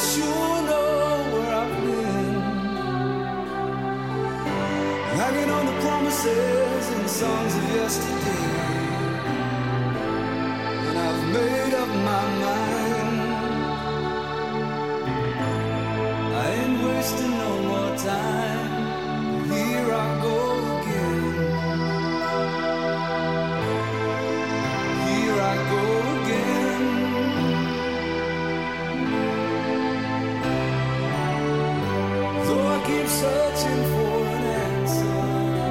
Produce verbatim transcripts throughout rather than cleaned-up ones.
sure know where I've been, hanging on the promises and songs of yesterday. And I've made up my mind, I ain't wasting no more time. Here I go again, here I go again. Though I keep searching for an answer,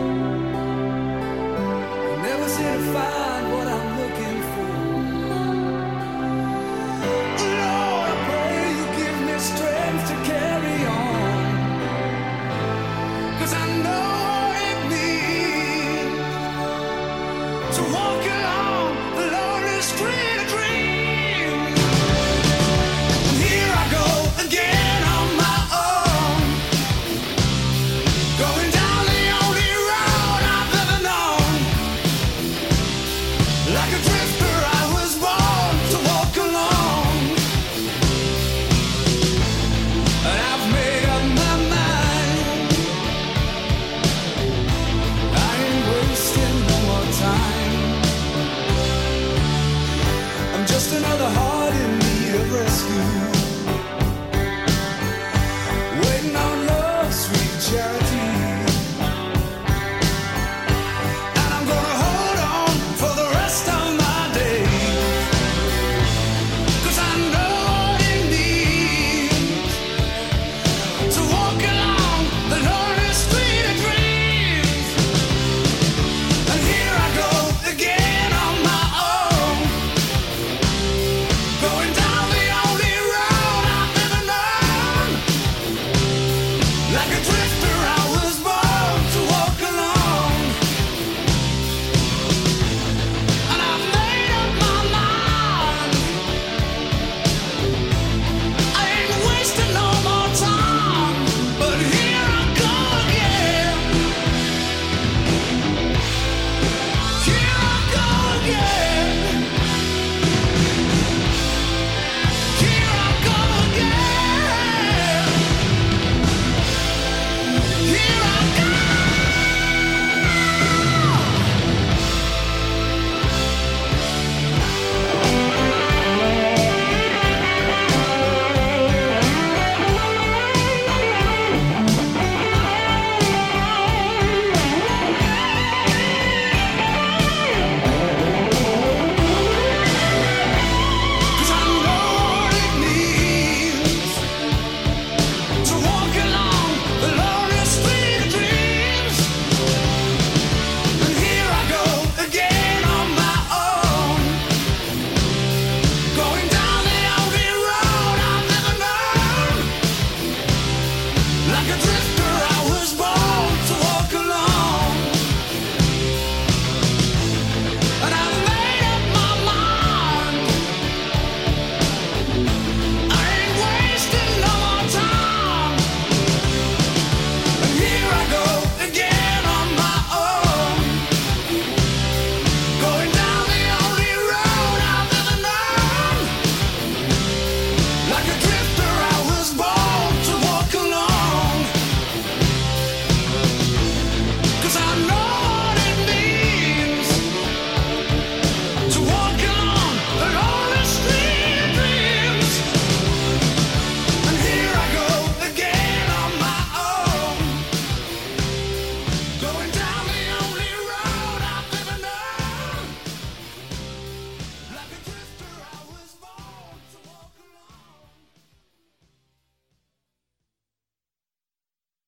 I never seem to find what I'm looking for. Lord, I pray you give me strength to carry on, 'cause I know what it means to walk along the lonely street of dreams. And here I go again on my own, going down the only road I've ever known. Like a drifter I was born to walk alone, and I've made up my mind, I ain't wasting no more time. I'm just another heart in need of rescue,